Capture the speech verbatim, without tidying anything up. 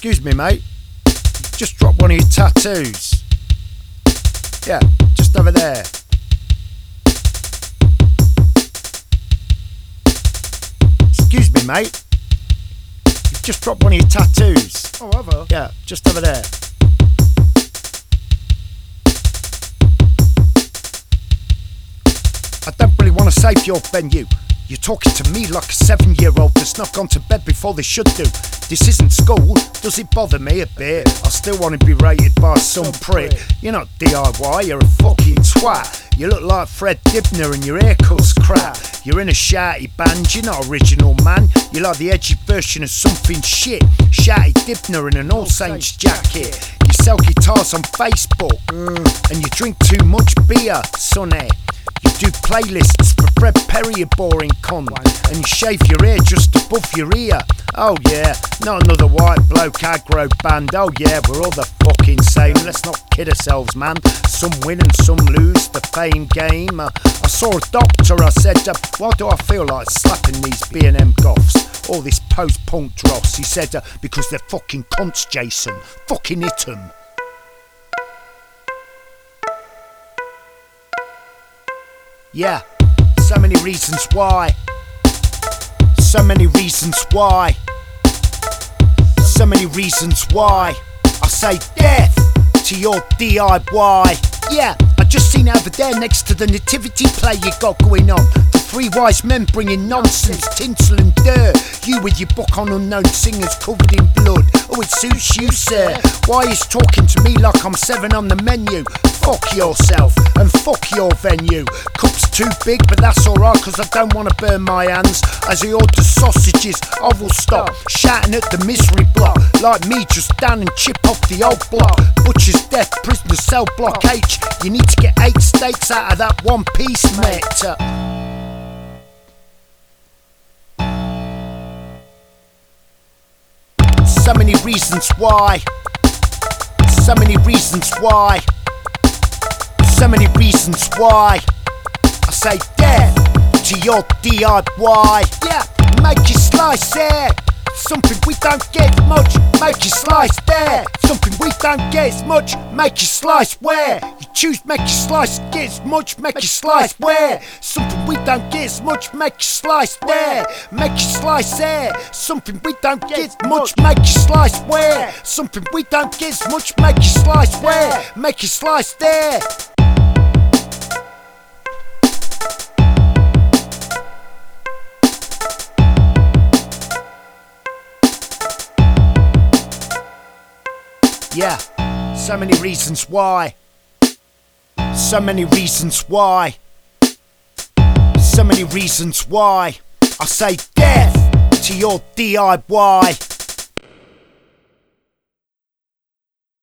Excuse me, mate. Just dropped one of your tattoos. Yeah, just over there. Excuse me, mate. You've just dropped one of your tattoos. Oh, have I? Yeah, just over there. I don't really want to save your venue. You're talking to me like a seven-year-old that's not gone to bed before they should do. This isn't school, does it bother me a bit? I still want to be rated by some prick. You're not D I Y, you're a fucking twat. You look like Fred Dibner and your haircut's crap. You're in a shouty band, you're not original, man. You're like the edgy version of something shit. Shouty Dibner in an All Saints jacket. You sell guitars on Facebook, mm, and you drink too much beer, sonny. You do playlists for Fred Perry, you boring cunt. And you shave your hair just above your ear. Oh yeah, not another white bloke aggro band. Oh yeah, we're all the fucking same. Let's not kid ourselves, man. Some win and some lose, the fame game. uh, I saw a doctor, I said, uh, why do I feel like slapping these B and M goths? All this post-punk dross. He said, uh, because they're fucking cunts, Jason. Fucking hit them. Yeah, so many reasons why. So many reasons why. So many reasons why. I say death to your D I Y. Yeah, I just seen it over there next to the nativity play you got going on. The three wise men bringing nonsense, tinsel and dirt. You with your book on unknown singers covered in blood. Oh, it suits you, sir. Why is talking to me like I'm seven on the menu? Fuck yourself and fuck your venue. Cup's too big, but that's alright, cause I don't wanna burn my hands. As he orders sausages, I will stop shouting at the misery block. Like me, just down and chip off the old block. Butcher's death, prisoner cell block H. You need to get eight steaks out of that one piece, mate. So many reasons why. So many reasons why. So many reasons why. I say death to your D I Y. Yeah, make your slice there. Something we don't get much, make your slice there. Something we don't get as much, make your slice where. You choose make your slice get as much, make your slice where. Something we don't get as much, make your slice there. Make your slice there. Something we don't get as much, make your slice where. Something we don't get as much, make your slice where. Make your slice there. Yeah, so many reasons why. So many reasons why. So many reasons why. I say death to your D I Y.